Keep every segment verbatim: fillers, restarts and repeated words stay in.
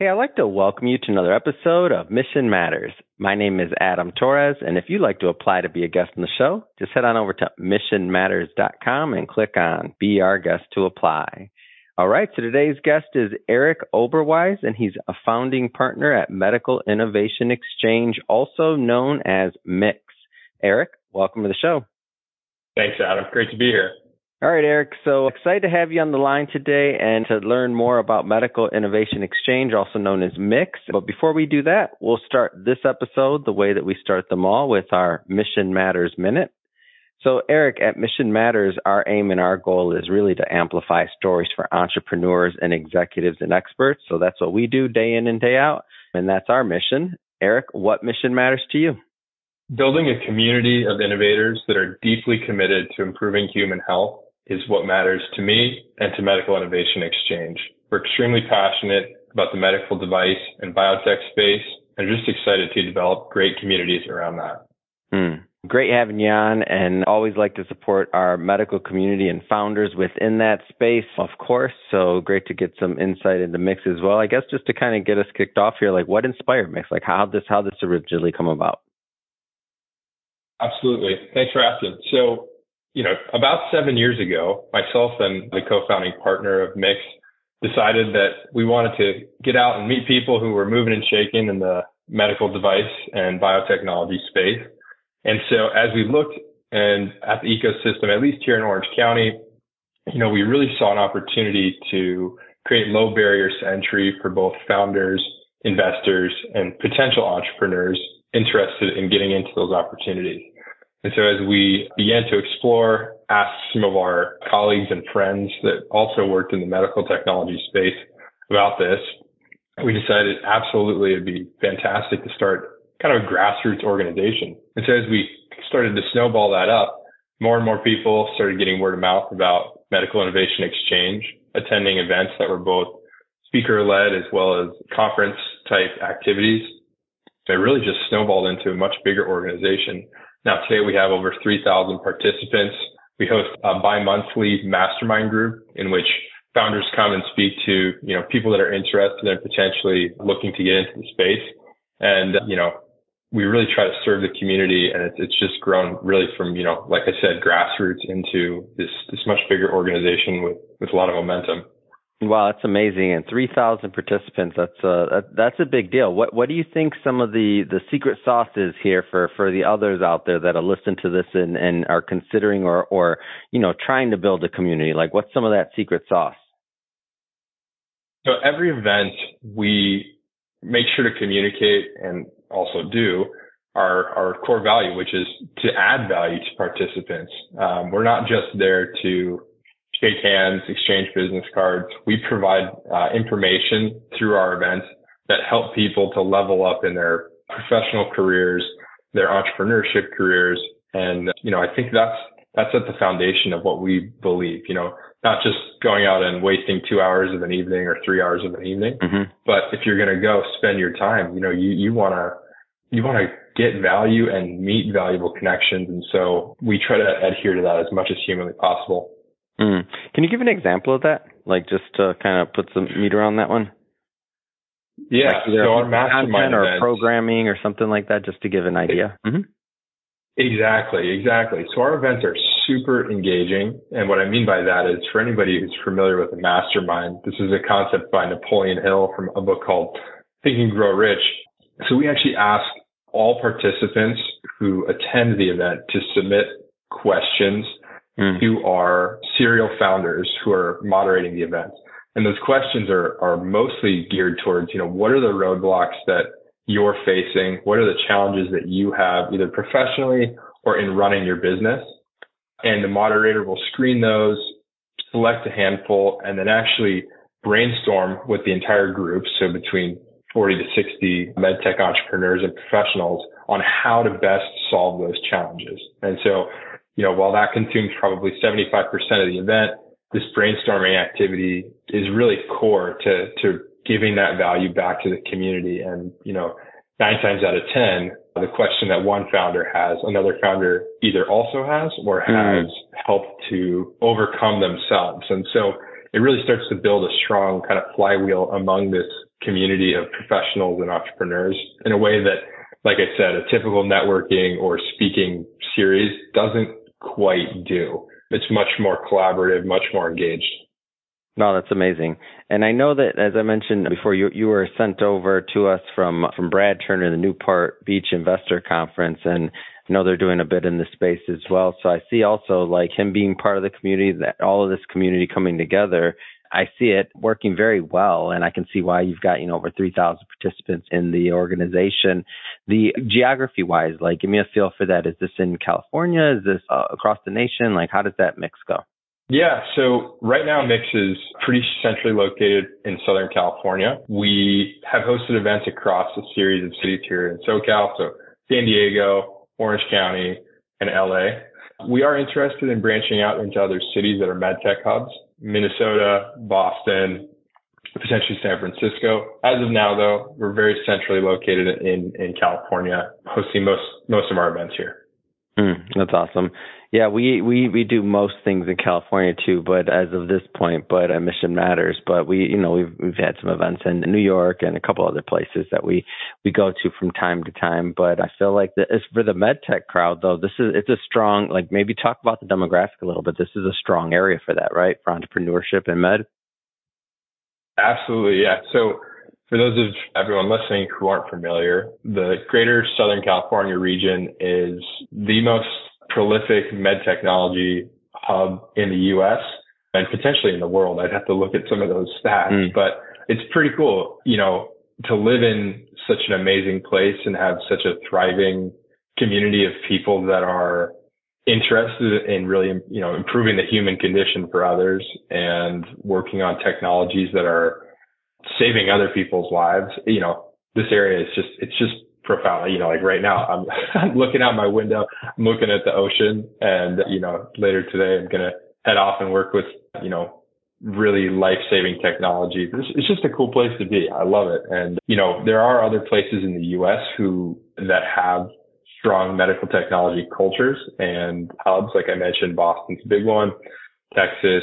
Hey, I'd like to welcome you to another episode of Mission Matters. My name is Adam Torres, and if you'd like to apply to be a guest on the show, just head on over to mission matters dot com and click on Be Our Guest to apply. All right, so today's guest is Eric Oberweis, and he's a founding partner at Medical Innovation Exchange, also known as M I X. Eric, welcome to the show. Thanks, Adam. Great to be here. All right, Eric. So excited to have you on the line today and to learn more about Medical Innovation Exchange, also known as M I X. But before we do that, we'll start this episode the way that we start them all, with our Mission Matters Minute. So, Eric, at Mission Matters, our aim and our goal is really to amplify stories for entrepreneurs and executives and experts. So that's what we do day in and day out, and that's our mission. Eric, what mission matters to you? Building a community of innovators that are deeply committed to improving human health is what matters to me and to Medical Innovation Exchange. We're extremely passionate about the medical device and biotech space, and just excited to develop great communities around that. Mm. Great having you on, and always like to support our medical community and founders within that space, of course. So great to get some insight into M I X as well. I guess just to kind of get us kicked off here, like what inspired M I X? Like how this how this originally come about? Absolutely. Thanks for asking. So, you know, about seven years ago, myself and the co-founding partner of M I X decided that we wanted to get out and meet people who were moving and shaking in the medical device and biotechnology space. And so as we looked and at the ecosystem, at least here in Orange County, you know, we really saw an opportunity to create low barriers to entry for both founders, investors, and potential entrepreneurs interested in getting into those opportunities. And so as we began to explore, asked some of our colleagues and friends that also worked in the medical technology space about this, we decided absolutely it'd be fantastic to start kind of a grassroots organization. And so as we started to snowball that up, more and more people started getting word of mouth about Medical Innovation Exchange, attending events that were both speaker-led as well as conference-type activities. It really just snowballed into a much bigger organization. Now, today we have over three thousand participants. We host a bi-monthly mastermind group in which founders come and speak to, you know, people that are interested and potentially looking to get into the space. And, you know, we really try to serve the community, and it's, it's just grown really from, you know, like I said, grassroots into this, this much bigger organization with, with a lot of momentum. Wow, that's amazing. And three thousand participants, that's a, that, that's a big deal. What what do you think some of the, the secret sauce is here for, for the others out there that are listening to this and, and are considering or, or, you know, trying to build a community? Like, what's some of that secret sauce? So every event, we make sure to communicate and also do our, our core value, which is to add value to participants. Um, we're not just there to shake hands, exchange business cards. We provide uh, information through our events that help people to level up in their professional careers, their entrepreneurship careers. And, you know, I think that's, that's at the foundation of what we believe, you know, not just going out and wasting two hours of an evening or three hours of an evening, mm-hmm. but if you're going to go spend your time, you know, you, you want to, you want to get value and meet valuable connections. And so we try to adhere to that as much as humanly possible. Mm. Can you give an example of that? Like just to kind of put some meter on that one? Yeah. Like so our mastermind or events, programming or something like that, just to give an idea. It, mm-hmm. Exactly. Exactly. So our events are super engaging. And what I mean by that is, for anybody who's familiar with the mastermind, this is a concept by Napoleon Hill from a book called Think and Grow Rich. So we actually ask all participants who attend the event to submit questions mm. to our serial founders who are moderating the event. And those questions are, are mostly geared towards, you know, what are the roadblocks that you're facing? What are the challenges that you have either professionally or in running your business? And the moderator will screen those, select a handful, and then actually brainstorm with the entire group. So between forty to sixty medtech entrepreneurs and professionals on how to best solve those challenges. And so, you know, while that consumes probably seventy-five percent of the event, this brainstorming activity is really core to, to giving that value back to the community. And, you know, nine times out of ten, the question that one founder has, another founder either also has or has mm. helped to overcome themselves. And so it really starts to build a strong kind of flywheel among this community of professionals and entrepreneurs in a way that, like I said, a typical networking or speaking series doesn't quite do. It's much more collaborative, much more engaged. No, that's amazing. And I know that, as I mentioned before, you you were sent over to us from from Brad Turner, the Newport Beach Investor Conference, and I know they're doing a bit in the space as well. So I see also like him being part of the community, that all of this community coming together. I see it working very well, and I can see why you've got, you know, over three thousand participants in the organization. The geography-wise, like, give me a feel for that. Is this in California? Is this uh, across the nation? Like, how does that mix go? Yeah, so right now Mix is pretty centrally located in Southern California. We have hosted events across a series of cities here in SoCal, so San Diego, Orange County, and L A. We are interested in branching out into other cities that are medtech hubs, Minnesota, Boston, potentially San Francisco. As of now, though, we're very centrally located in, in California, hosting most, most of our events here. Mm, that's awesome. Yeah, we, we, we do most things in California too, but as of this point, but uh, Mission Matters, but we, you know, we've, we've had some events in New York and a couple other places that we, we go to from time to time. But I feel like that is for the med tech crowd though, this is, it's a strong, like maybe talk about the demographic a little bit. This is a strong area for that, right? For entrepreneurship and med. Absolutely. Yeah. So for those of everyone listening who aren't familiar, the greater Southern California region is the most prolific med technology hub in the U S and potentially in the world. I'd have to look at some of those stats, mm. but it's pretty cool, you know, to live in such an amazing place and have such a thriving community of people that are interested in really, you know, improving the human condition for others and working on technologies that are saving other people's lives. You know, this area is just, it's just profound. You know, like right now I'm, I'm looking out my window, I'm looking at the ocean, and, you know, later today I'm going to head off and work with, you know, really life-saving technology. It's, it's just a cool place to be. I love it. And, you know, there are other places in the U S who, that have strong medical technology cultures and hubs. Like I mentioned, Boston's a big one, Texas,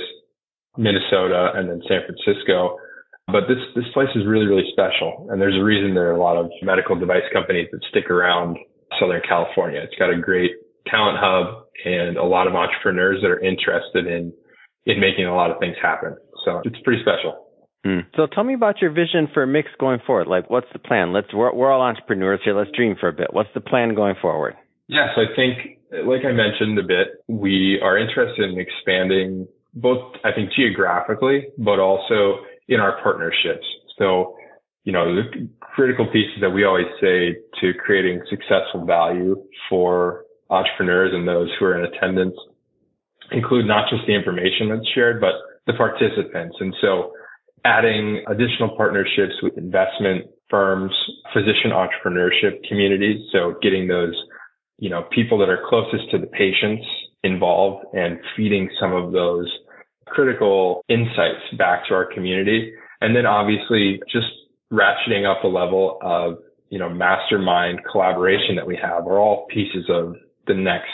Minnesota, and then San Francisco. But this, this place is really, really special. And there's a reason there are a lot of medical device companies that stick around Southern California. It's got a great talent hub and a lot of entrepreneurs that are interested in, in making a lot of things happen. So it's pretty special. Hmm. So tell me about your vision for Mix going forward. Like, what's the plan? Let's, we're, we're all entrepreneurs here. Let's dream for a bit. What's the plan going forward? Yes, I think, like I mentioned a bit, we are interested in expanding both, I think, geographically, but also in our partnerships. So, you know, the critical pieces that we always say to creating successful value for entrepreneurs and those who are in attendance include not just the information that's shared, but the participants. And so adding additional partnerships with investment firms, physician entrepreneurship communities. So getting those, you know, people that are closest to the patients involved and feeding some of those critical insights back to our community. And then obviously just ratcheting up the level of, you know, mastermind collaboration that we have are all pieces of the next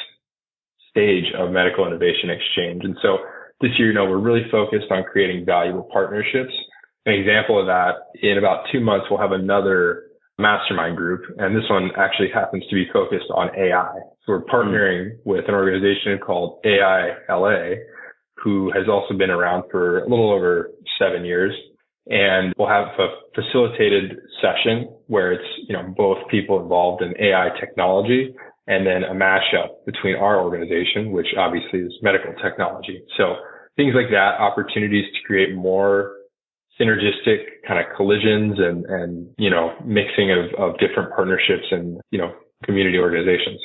stage of medical innovation exchange. And so this year, you know, we're really focused on creating valuable partnerships. An example of that, in about two months, we'll have another mastermind group. And this one actually happens to be focused on A I. So we're partnering with an organization called A I L A, who has also been around for a little over seven years. And we'll have a facilitated session where it's, you know, both people involved in A I technology and then a mashup between our organization, which obviously is medical technology. So things like that, opportunities to create more synergistic kind of collisions and, and, you know, mixing of, of different partnerships and, you know, community organizations.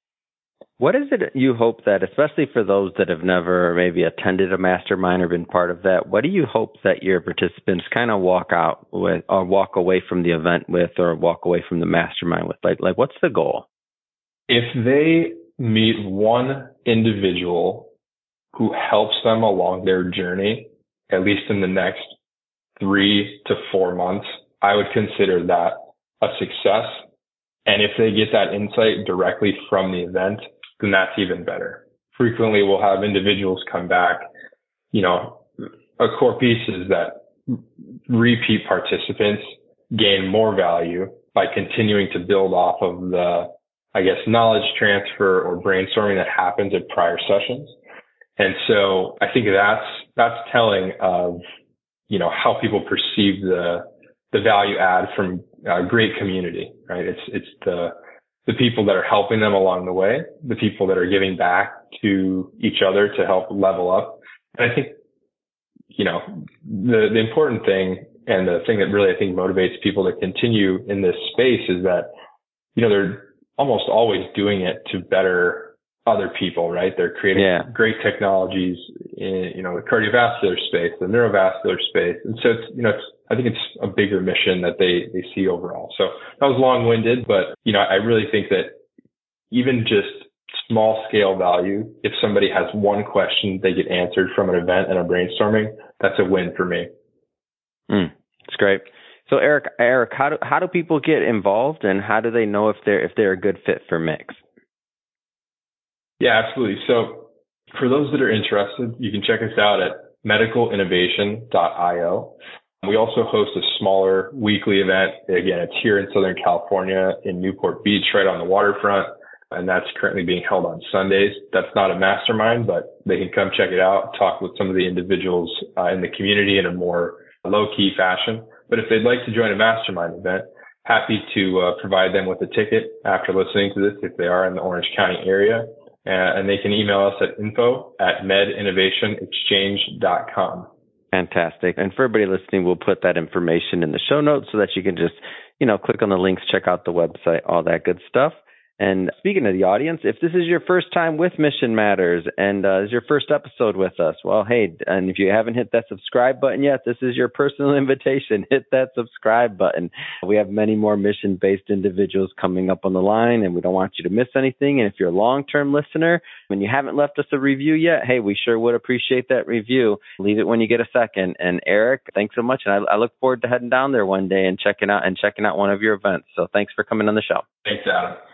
What is it you hope that, especially for those that have never maybe attended a mastermind or been part of that, what do you hope that your participants kind of walk out with or walk away from the event with or walk away from the mastermind with? Like, like what's the goal? If they meet one individual who helps them along their journey, at least in the next three to four months, I would consider that a success. And if they get that insight directly from the event, then that's even better. Frequently, we'll have individuals come back. You know, a core piece is that repeat participants gain more value by continuing to build off of the, I guess, knowledge transfer or brainstorming that happens at prior sessions. And so I think that's, that's telling of, you know, how people perceive the, the value add from a great community, right? It's, it's the, the people that are helping them along the way, the people that are giving back to each other to help level up. And I think, you know, the, the important thing and the thing that really I think motivates people to continue in this space is that, you know, they're almost always doing it to better other people, right? They're creating yeah. great technologies in, you know, the cardiovascular space, the neurovascular space. And so it's, you know, it's, I think it's a bigger mission that they, they see overall. So that was long-winded, but, you know, I really think that even just small scale value, if somebody has one question they get answered from an event and a brainstorming, that's a win for me. Mm, that's great. So Eric, Eric, how do, how do people get involved, and how do they know if they're, if they're a good fit for Mix? Yeah, absolutely. So for those that are interested, you can check us out at medical innovation dot io. We also host a smaller weekly event. Again, it's here in Southern California in Newport Beach, right on the waterfront. And that's currently being held on Sundays. That's not a mastermind, but they can come check it out, talk with some of the individuals uh, in the community in a more low-key fashion. But if they'd like to join a mastermind event, happy to uh, provide them with a ticket after listening to this if they are in the Orange County area. Uh, and they can email us at info at med innovation exchange dot com. Fantastic. And for everybody listening, we'll put that information in the show notes so that you can just, you know, click on the links, check out the website, all that good stuff. And speaking of the audience, if this is your first time with Mission Matters and uh, is your first episode with us, well, hey, and if you haven't hit that subscribe button yet, this is your personal invitation. Hit that subscribe button. We have many more mission-based individuals coming up on the line, and we don't want you to miss anything. And if you're a long-term listener and you haven't left us a review yet, hey, we sure would appreciate that review. Leave it when you get a second. And Eric, thanks so much. And I, I look forward to heading down there one day and checking out and checking out one of your events. So thanks for coming on the show. Thanks, Adam.